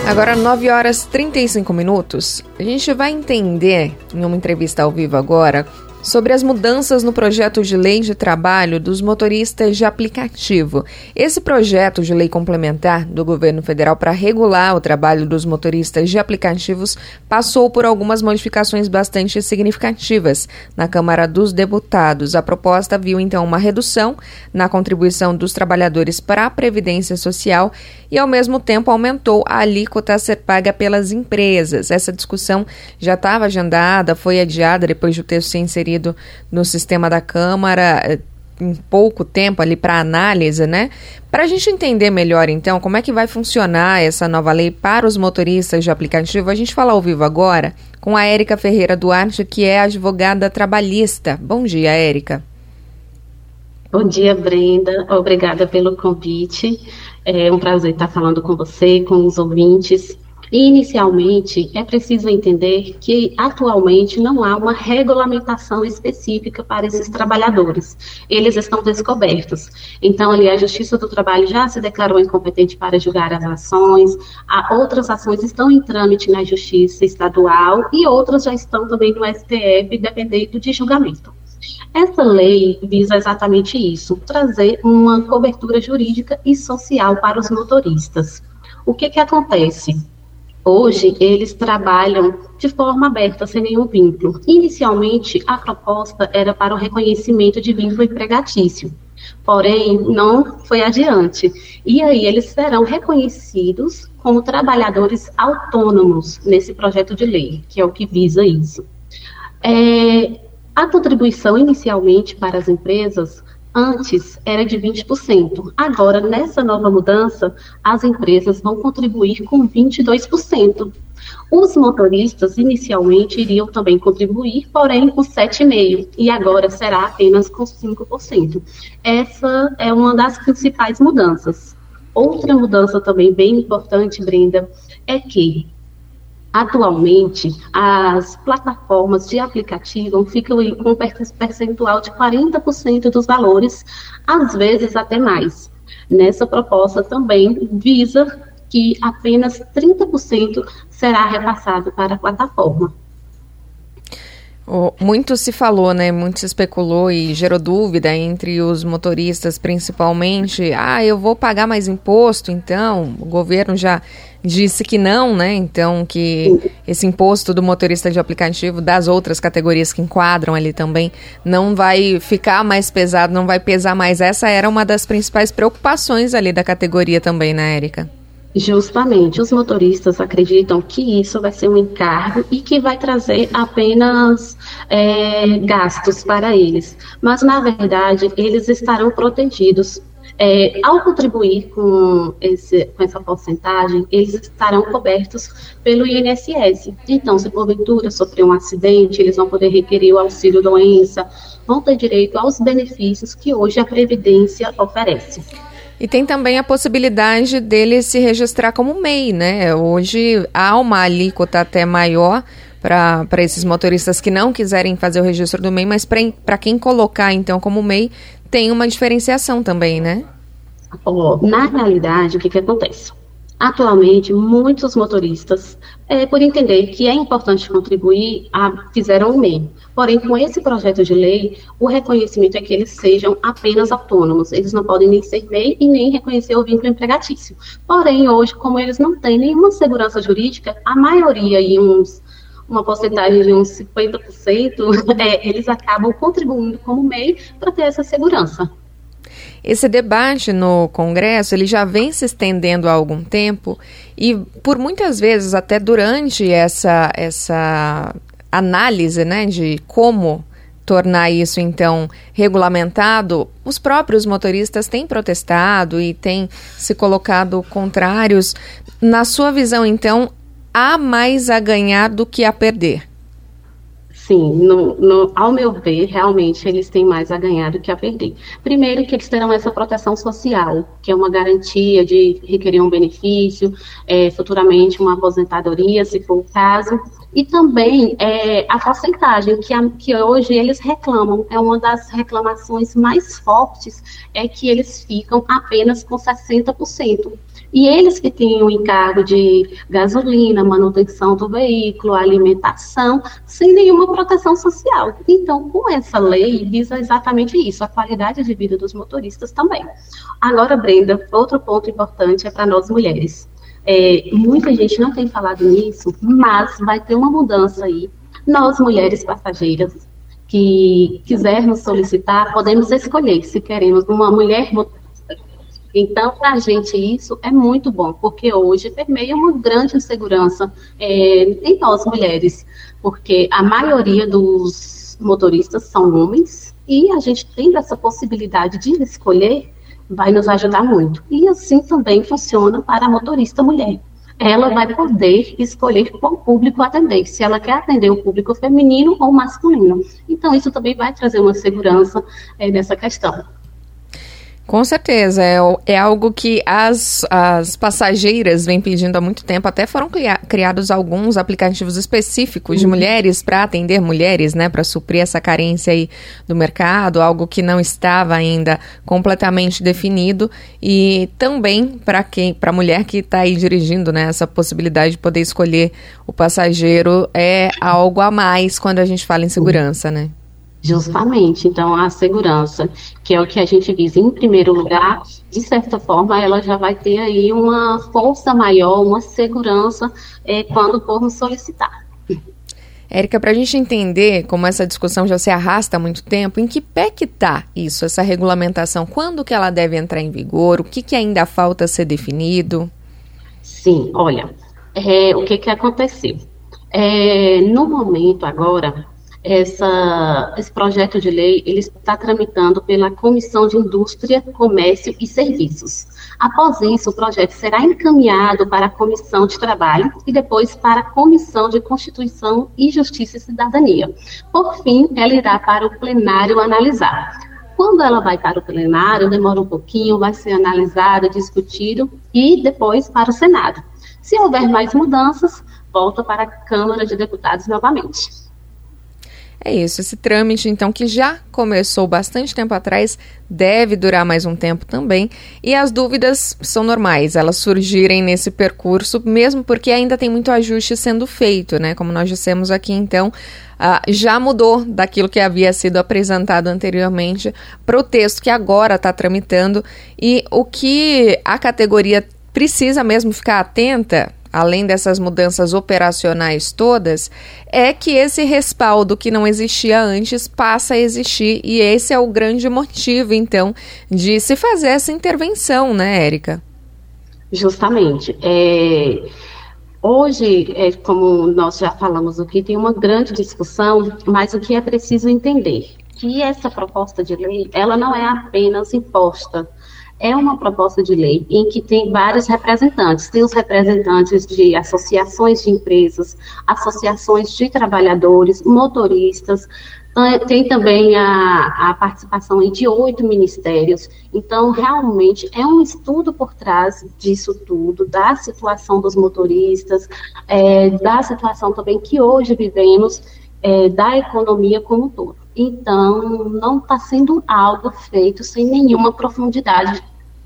Agora, 9 horas e 35 minutos, a gente vai entender, em uma entrevista ao vivo agora, sobre as mudanças no projeto de lei de trabalho dos motoristas de aplicativo. Esse projeto de lei complementar do governo federal para regular o trabalho dos motoristas de aplicativos passou por algumas modificações bastante significativas na Câmara dos Deputados. A proposta viu, então, uma redução na contribuição dos trabalhadores para a Previdência Social e, ao mesmo tempo, aumentou a alíquota a ser paga pelas empresas. Essa discussão já estava agendada, foi adiada depois do texto ser inserido no sistema da Câmara em pouco tempo ali para análise, né? Para a gente entender melhor, então, como é que vai funcionar essa nova lei para os motoristas de aplicativo, a gente fala ao vivo agora com a Érica Ferreira Duarte, que é advogada trabalhista. Bom dia, Érica. Bom dia, Brenda. Obrigada pelo convite. É um prazer estar falando com você, com os ouvintes. Inicialmente, é preciso entender que atualmente não há uma regulamentação específica para esses trabalhadores. Eles estão descobertos. Então, ali, a Justiça do Trabalho já se declarou incompetente para julgar as ações, outras ações estão em trâmite na Justiça Estadual e outras já estão também no STF, dependendo de julgamento. Essa lei visa exatamente isso, trazer uma cobertura jurídica e social para os motoristas. O que acontece? Hoje, eles trabalham de forma aberta, sem nenhum vínculo. Inicialmente, a proposta era para o reconhecimento de vínculo empregatício, porém, não foi adiante. E aí, eles serão reconhecidos como trabalhadores autônomos nesse projeto de lei, que é o que visa isso. A contribuição, inicialmente, para as empresas antes era de 20%. Agora, nessa nova mudança, as empresas vão contribuir com 22%. Os motoristas, inicialmente, iriam também contribuir, porém, com 7,5%. E agora será apenas com 5%. Essa é uma das principais mudanças. Outra mudança também bem importante, Brenda, é que atualmente, as plataformas de aplicativo ficam com um percentual de 40% dos valores, às vezes até mais. Nessa proposta também visa que apenas 30% será repassado para a plataforma. Muito se falou, né? Muito se especulou e gerou dúvida entre os motoristas, principalmente. Eu vou pagar mais imposto, então o governo já disse que não, né? Então que esse imposto do motorista de aplicativo, das outras categorias que enquadram ali também, não vai ficar mais pesado, não vai pesar mais. Essa era uma das principais preocupações ali da categoria também, né, Érica? Justamente, os motoristas acreditam que isso vai ser um encargo e que vai trazer apenas gastos para eles. Mas, na verdade, eles estarão protegidos. Ao contribuir com essa porcentagem, eles estarão cobertos pelo INSS. Então, se porventura sofrer um acidente, eles vão poder requerer o auxílio-doença, vão ter direito aos benefícios que hoje a Previdência oferece. E tem também a possibilidade dele se registrar como MEI, né? Hoje há uma alíquota até maior para esses motoristas que não quiserem fazer o registro do MEI, mas para quem colocar, então, como MEI, tem uma diferenciação também, né? Na realidade, o que acontece? Atualmente, muitos motoristas, por entender que é importante contribuir, fizeram o MEI. Porém, com esse projeto de lei, o reconhecimento é que eles sejam apenas autônomos. Eles não podem nem ser MEI e nem reconhecer o vínculo empregatício. Porém, hoje, como eles não têm nenhuma segurança jurídica, a maioria, uma porcentagem de uns 50%, eles acabam contribuindo como MEI para ter essa segurança. Esse debate no Congresso, ele já vem se estendendo há algum tempo e por muitas vezes, até durante essa análise, né, de como tornar isso, então, regulamentado, os próprios motoristas têm protestado e têm se colocado contrários. Na sua visão, há mais a ganhar do que a perder? Sim, ao meu ver, realmente eles têm mais a ganhar do que a perder. Primeiro que eles terão essa proteção social, que é uma garantia de requerer um benefício, futuramente uma aposentadoria, se for o caso. E também a porcentagem que hoje eles reclamam, é uma das reclamações mais fortes, é que eles ficam apenas com 60%. E eles que têm o encargo de gasolina, manutenção do veículo, alimentação, sem nenhuma proteção social. Então, com essa lei, visa exatamente isso, a qualidade de vida dos motoristas também. Agora, Brenda, outro ponto importante é para nós mulheres. Muita gente não tem falado nisso, mas vai ter uma mudança aí. Nós, mulheres passageiras, que quisermos solicitar, podemos escolher se queremos uma mulher motorista. Então, para a gente isso é muito bom, porque hoje permeia uma grande insegurança em nós mulheres, porque a maioria dos motoristas são homens e a gente tendo essa possibilidade de escolher vai nos ajudar muito. E assim também funciona para a motorista mulher. Ela vai poder escolher qual público atender, se ela quer atender o público feminino ou masculino. Então, isso também vai trazer uma segurança nessa questão. Com certeza, é algo que as passageiras vêm pedindo há muito tempo. Até foram criados alguns aplicativos específicos de mulheres para atender mulheres, né, para suprir essa carência aí do mercado, algo que não estava ainda completamente definido. E também para a mulher que está aí dirigindo, né, essa possibilidade de poder escolher o passageiro é algo a mais quando a gente fala em segurança, né? Justamente, então a segurança, que é o que a gente visa em primeiro lugar, de certa forma ela já vai ter aí uma força maior, uma segurança quando formos solicitar. Érica, para a gente entender como essa discussão já se arrasta há muito tempo, em que pé que está isso, essa regulamentação? Quando que ela deve entrar em vigor? O que ainda falta ser definido? Sim, olha, o que aconteceu? No momento agora, esse projeto de lei ele está tramitando pela Comissão de Indústria, Comércio e Serviços. Após isso, o projeto será encaminhado para a Comissão de Trabalho e depois para a Comissão de Constituição e Justiça e Cidadania. Por fim, ela irá para o plenário analisar. Quando ela vai para o plenário, demora um pouquinho, vai ser analisado, discutido e depois para o Senado. Se houver mais mudanças, volta para a Câmara de Deputados novamente. É isso, esse trâmite, então, que já começou bastante tempo atrás, deve durar mais um tempo também, e as dúvidas são normais, elas surgirem nesse percurso, mesmo porque ainda tem muito ajuste sendo feito, né, como nós dissemos aqui, então, já mudou daquilo que havia sido apresentado anteriormente para o texto que agora está tramitando, e o que a categoria precisa mesmo ficar atenta, além dessas mudanças operacionais todas, é que esse respaldo que não existia antes passa a existir, e esse é o grande motivo, então, de se fazer essa intervenção, né, Érica? Justamente. Hoje, como nós já falamos aqui, tem uma grande discussão, mas o que é preciso entender? Que essa proposta de lei, ela não é apenas imposta. É uma proposta de lei em que tem vários representantes. Tem os representantes de associações de empresas, associações de trabalhadores, motoristas, tem também a participação de 8 ministérios. Então, realmente, é um estudo por trás disso tudo, da situação dos motoristas, da situação também que hoje vivemos, da economia como um todo. Então, não está sendo algo feito sem nenhuma profundidade.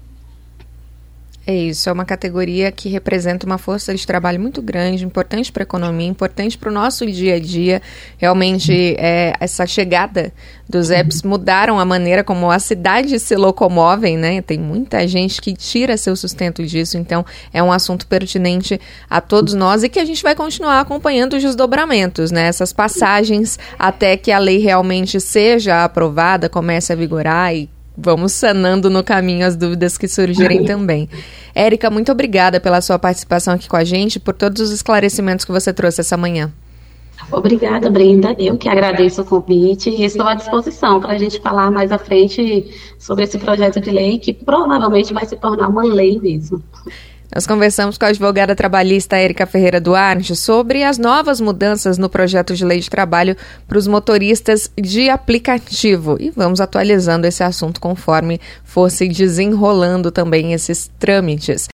É isso, é uma categoria que representa uma força de trabalho muito grande, importante para a economia, importante para o nosso dia a dia. Realmente, essa chegada dos apps mudaram a maneira como as cidades se locomovem, né? Tem muita gente que tira seu sustento disso, então é um assunto pertinente a todos nós e que a gente vai continuar acompanhando os desdobramentos, né? Essas passagens até que a lei realmente seja aprovada, comece a vigorar e vamos sanando no caminho as dúvidas que surgirem também. Érica, muito obrigada pela sua participação aqui com a gente, por todos os esclarecimentos que você trouxe essa manhã. Obrigada, Brenda. Eu que agradeço o convite e estou à disposição para a gente falar mais à frente sobre esse projeto de lei que provavelmente vai se tornar uma lei mesmo. Nós conversamos com a advogada trabalhista Érica Ferreira Duarte sobre as novas mudanças no projeto de lei de trabalho para os motoristas de aplicativo. E vamos atualizando esse assunto conforme for se desenrolando também esses trâmites.